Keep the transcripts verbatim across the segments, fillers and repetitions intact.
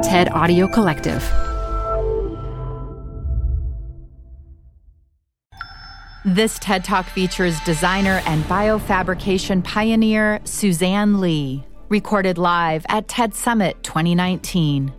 TED Audio Collective. This TED Talk features designer and biofabrication pioneer Suzanne Lee, recorded live at TED Summit twenty nineteen.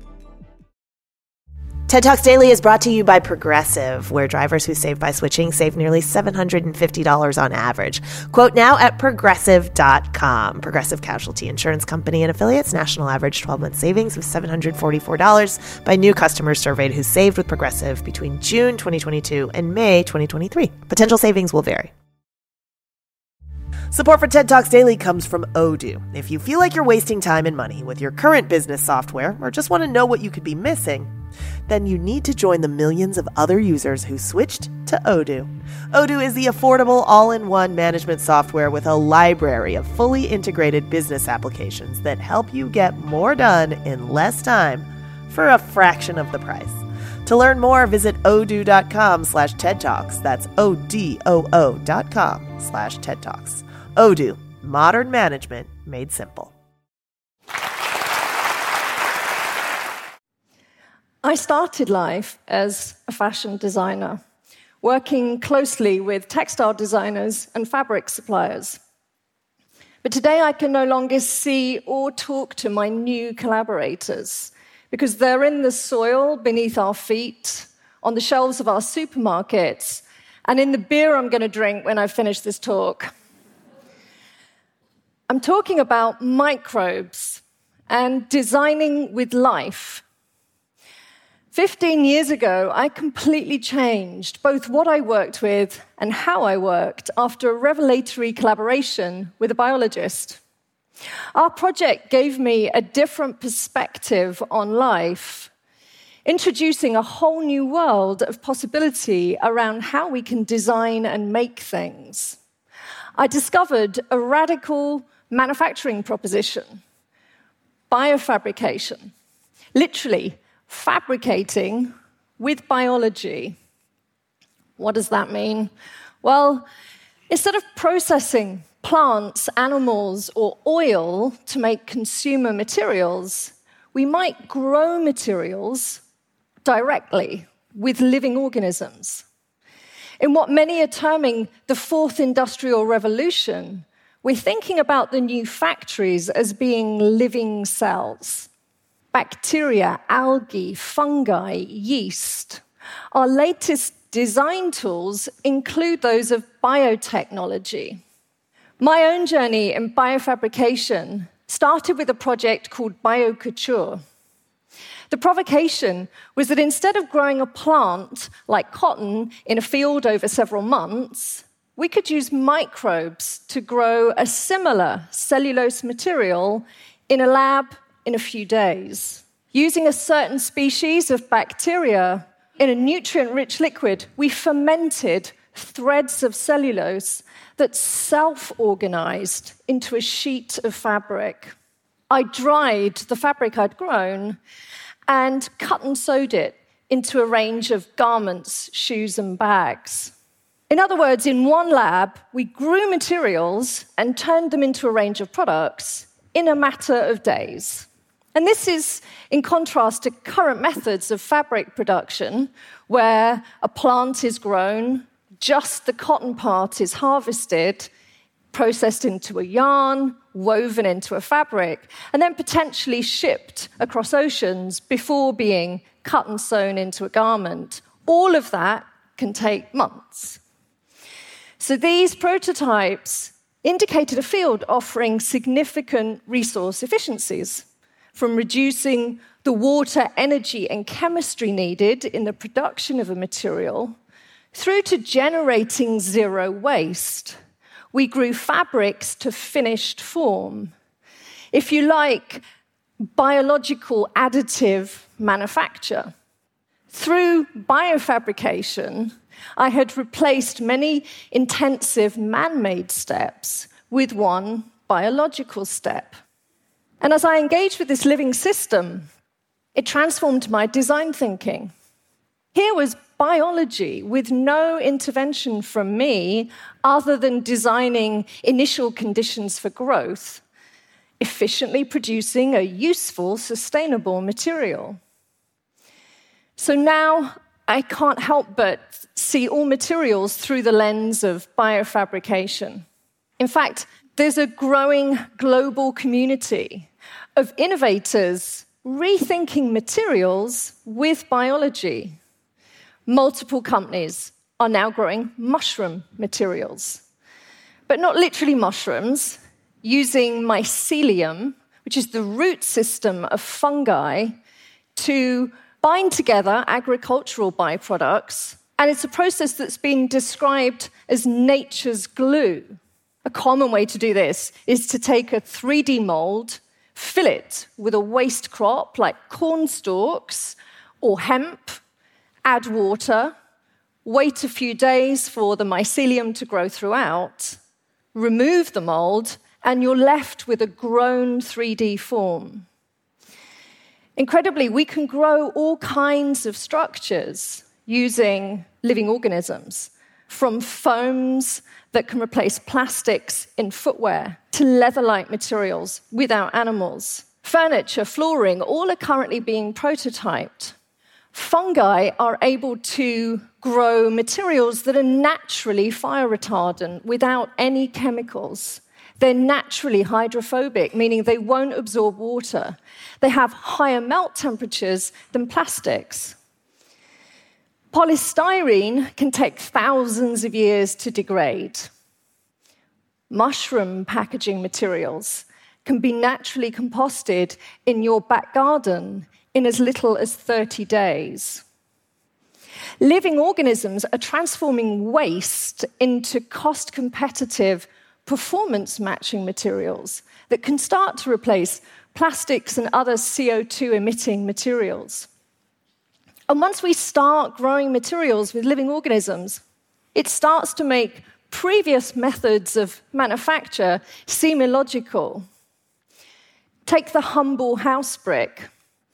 TED Talks Daily is brought to you by Progressive, where drivers who save by switching save nearly seven hundred fifty dollars on average. Quote now at progressive dot com. Progressive Casualty Insurance Company and affiliates. National average twelve-month savings of seven hundred forty-four dollars by new customers surveyed who saved with Progressive between June twenty twenty-two and May twenty twenty-three. Potential savings will vary. Support for TED Talks Daily comes from Odoo. If you feel like you're wasting time and money with your current business software or just want to know what you could be missing, then you need to join the millions of other users who switched to Odoo. Odoo is the affordable all-in-one management software with a library of fully integrated business applications that help you get more done in less time for a fraction of the price. To learn more, visit odoo.com slash TED Talks. That's O-D-O-O dot com slash TED Talks. Odoo, modern management made simple. I started life as a fashion designer, working closely with textile designers and fabric suppliers. But today I can no longer see or talk to my new collaborators because they're in the soil beneath our feet, on the shelves of our supermarkets, and in the beer I'm going to drink when I finish this talk. I'm talking about microbes and designing with life. Fifteen years ago, I completely changed both what I worked with and how I worked after a revelatory collaboration with a biologist. Our project gave me a different perspective on life, introducing a whole new world of possibility around how we can design and make things. I discovered a radical manufacturing proposition, biofabrication, literally fabricating with biology. What does that mean? Well, instead of processing plants, animals, or oil to make consumer materials, we might grow materials directly with living organisms. In what many are terming the fourth industrial revolution, we're thinking about the new factories as being living cells. Bacteria, algae, fungi, yeast. Our latest design tools include those of biotechnology. My own journey in biofabrication started with a project called BioCouture. The provocation was that instead of growing a plant like cotton in a field over several months, we could use microbes to grow a similar cellulose material in a lab in a few days. Using a certain species of bacteria in a nutrient-rich liquid, we fermented threads of cellulose that self-organized into a sheet of fabric. I dried the fabric I'd grown and cut and sewed it into a range of garments, shoes, and bags. In other words, in one lab, we grew materials and turned them into a range of products in a matter of days. And this is in contrast to current methods of fabric production, where a plant is grown, just the cotton part is harvested, processed into a yarn, woven into a fabric, and then potentially shipped across oceans before being cut and sewn into a garment. All of that can take months. So these prototypes indicated a field offering significant resource efficiencies, from reducing the water, energy, and chemistry needed in the production of a material, through to generating zero waste. We grew fabrics to finished form. If you like, biological additive manufacture. Through biofabrication, I had replaced many intensive man-made steps with one biological step. And as I engaged with this living system, it transformed my design thinking. Here was biology with no intervention from me other than designing initial conditions for growth, efficiently producing a useful, sustainable material. So now I can't help but see all materials through the lens of biofabrication. In fact, there's a growing global community of innovators rethinking materials with biology. Multiple companies are now growing mushroom materials. But not literally mushrooms, using mycelium, which is the root system of fungi, to bind together agricultural byproducts. And it's a process that's been described as nature's glue. A common way to do this is to take a three D mold, fill it with a waste crop like corn stalks or hemp, add water, wait a few days for the mycelium to grow throughout, remove the mold, and you're left with a grown three D form. Incredibly, we can grow all kinds of structures using living organisms, from foams that can replace plastics in footwear to leather-like materials without animals. Furniture, flooring, all are currently being prototyped. Fungi are able to grow materials that are naturally fire retardant without any chemicals. They're naturally hydrophobic, meaning they won't absorb water. They have higher melt temperatures than plastics. Polystyrene can take thousands of years to degrade. Mushroom packaging materials can be naturally composted in your back garden in as little as thirty days. Living organisms are transforming waste into cost-competitive, performance-matching materials that can start to replace plastics and other C O two emitting materials. And once we start growing materials with living organisms, it starts to make previous methods of manufacture seem illogical. Take the humble house brick.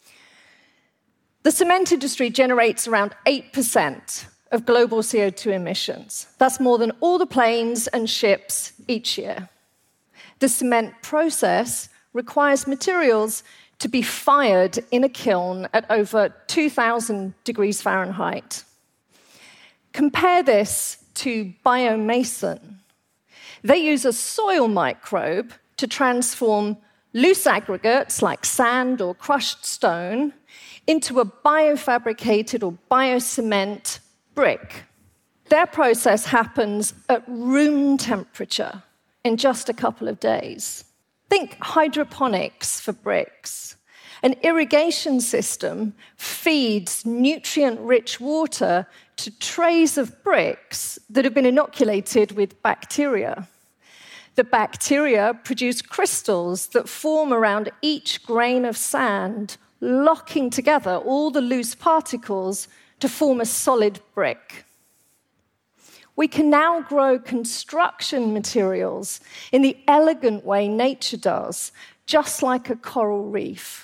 The cement industry generates around eight percent of global C O two emissions. That's more than all the planes and ships each year. The cement process requires materials to be fired in a kiln at over two thousand degrees Fahrenheit. Compare this to biomason. They use a soil microbe to transform loose aggregates like sand or crushed stone into a biofabricated or biocement brick. Their process happens at room temperature in just a couple of days. Think hydroponics for bricks. An irrigation system feeds nutrient-rich water to trays of bricks that have been inoculated with bacteria. The bacteria produce crystals that form around each grain of sand, locking together all the loose particles to form a solid brick. We can now grow construction materials in the elegant way nature does, just like a coral reef.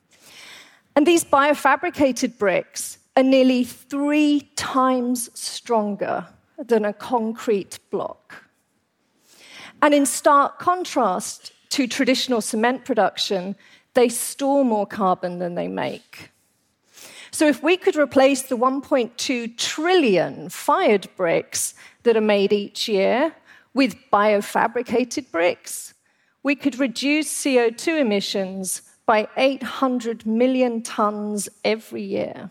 And these biofabricated bricks are nearly three times stronger than a concrete block. And in stark contrast to traditional cement production, they store more carbon than they make. So if we could replace the one point two trillion fired bricks that are made each year with biofabricated bricks, we could reduce C O two emissions by eight hundred million tons every year.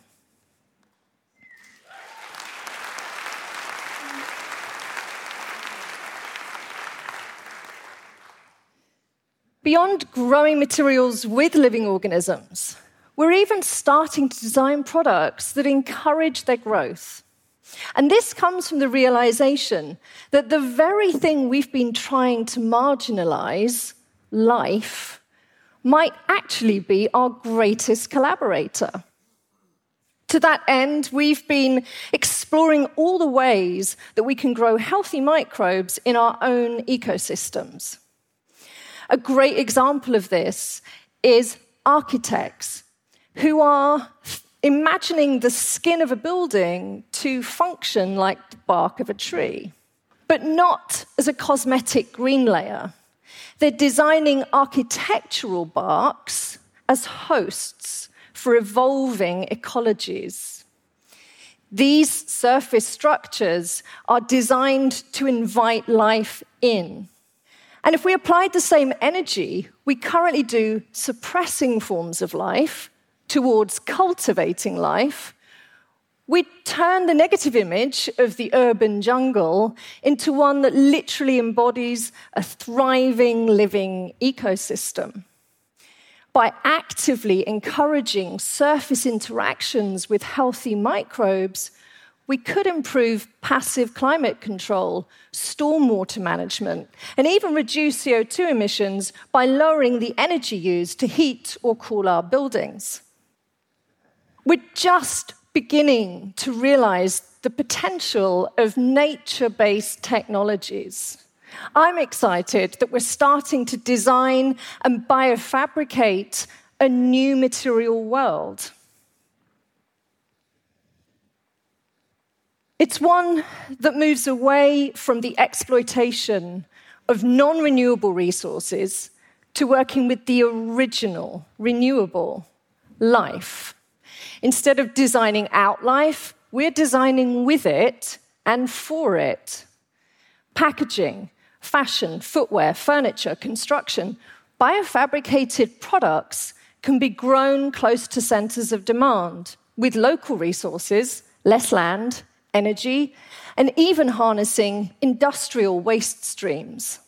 Beyond growing materials with living organisms, we're even starting to design products that encourage their growth. And this comes from the realization that the very thing we've been trying to marginalize, life, might actually be our greatest collaborator. To that end, we've been exploring all the ways that we can grow healthy microbes in our own ecosystems. A great example of this is architects who are imagining the skin of a building to function like the bark of a tree, but not as a cosmetic green layer. They're designing architectural barks as hosts for evolving ecologies. These surface structures are designed to invite life in. And if we applied the same energy we currently do suppressing forms of life towards cultivating life, we'd turn the negative image of the urban jungle into one that literally embodies a thriving, living ecosystem. By actively encouraging surface interactions with healthy microbes, we could improve passive climate control, stormwater management, and even reduce C O two emissions by lowering the energy used to heat or cool our buildings. We're just beginning to realize the potential of nature-based technologies. I'm excited that we're starting to design and biofabricate a new material world. It's one that moves away from the exploitation of non-renewable resources to working with the original, renewable life. Instead of designing out life, we're designing with it and for it. Packaging, fashion, footwear, furniture, construction, biofabricated products can be grown close to centers of demand with local resources, less land, energy, and even harnessing industrial waste streams.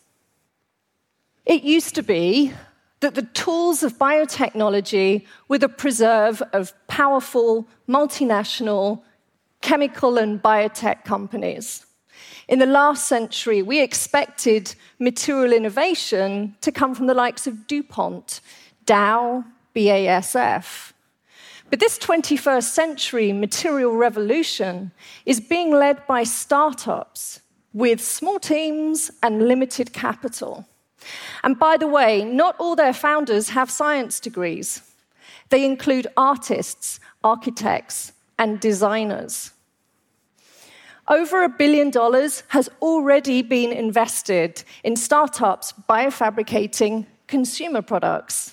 It used to be that the tools of biotechnology were the preserve of powerful, multinational chemical and biotech companies. In the last century, we expected material innovation to come from the likes of DuPont, Dow, B A S F. But this twenty-first century material revolution is being led by startups with small teams and limited capital. And by the way, not all their founders have science degrees. They include artists, architects, and designers. Over a billion dollars has already been invested in startups biofabricating consumer products.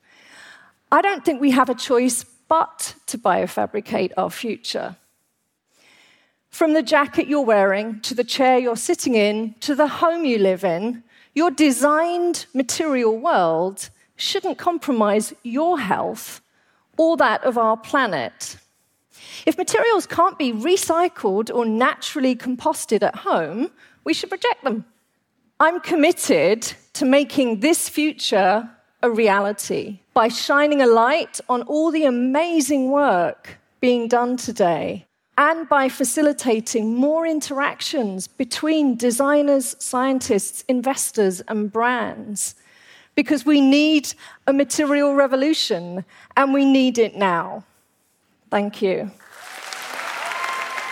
I don't think we have a choice but to biofabricate our future. From the jacket you're wearing, to the chair you're sitting in, to the home you live in, your designed material world shouldn't compromise your health or that of our planet. If materials can't be recycled or naturally composted at home, we should reject them. I'm committed to making this future a reality by shining a light on all the amazing work being done today and by facilitating more interactions between designers, scientists, investors, and brands. Because we need a material revolution, and we need it now. Thank you.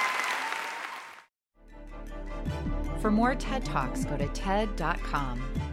For more TED Talks, go to T E D dot com.